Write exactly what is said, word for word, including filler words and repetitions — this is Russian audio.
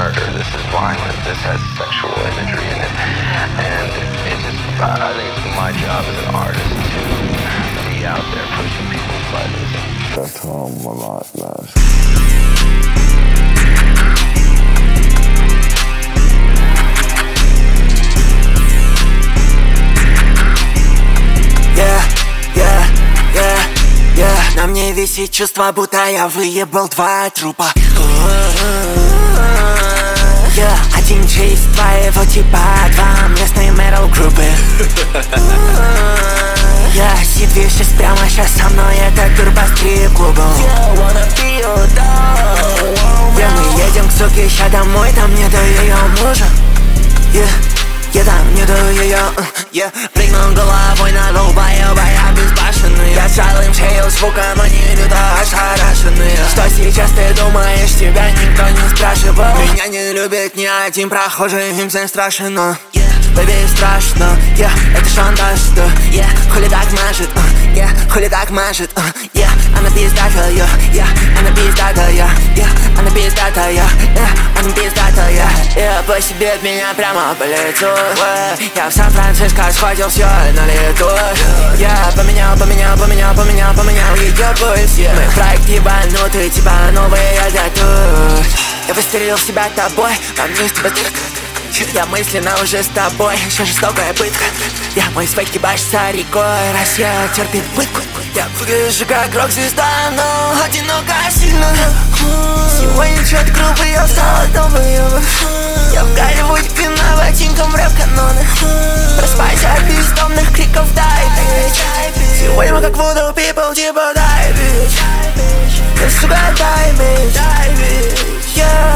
murder, this is violence, this has sexual imagery in it. And it just, I think it's my job as an artist to be out there pushing people's buttons. That's how I'm a lot less. Yeah, yeah, yeah, yeah. На мне висит чувство, будто я выебал два трупа. Yeah, один же из твоего типа, два местные метал-группы. Yeah, сидишь сейчас прямо сейчас со мной, это тур по стрип-клубу. Yeah, мы едем к суке, ща домой, там нету ее мужа. Yeah, я там нету ее, uh, yeah. Прыгнул головой на долбоеба, я безбашенный. Я сжал им шею звуком, они люто ошарашенные. Что сейчас ты думаешь, тебя никто не спрашивал. Меня не любит ни один прохожий, им всем страшно. Бэби, страшно, yeah, это шантаж, да, yeah. Хули так мажет, uh, yeah, хули так мажет, uh, yeah. Она пиздатая, yeah, она пиздатая, yeah. Она пиздатая, yeah, она пиздатая, yeah. Пусть бьет меня прямо по лицу, yeah. Я в Сан-Франциско схватил всё на лету, yeah. Поменял, поменял, поменял, поменял, поменял ее пульс, yeah. Мы проект ебанутый, типа новые дядя. Я выстрелил в себя тобой, вам не с тобой. Я мысленно уже с тобой, еще жестокая пытка. Я мой свой кибашься рекой, Россия терпит пытку. Я выгляжу как рок-звезда, но одиноко сильно. Сегодня чё-то группы, я встала долбоёба. Я в Голливуде пина ботинком в рэп-каноны. Проспайся от бездомных криков, дай, bitch. Сегодня мы как voodoo people, типа дай, bitch. Да, сука, дай, bitch. Yeah.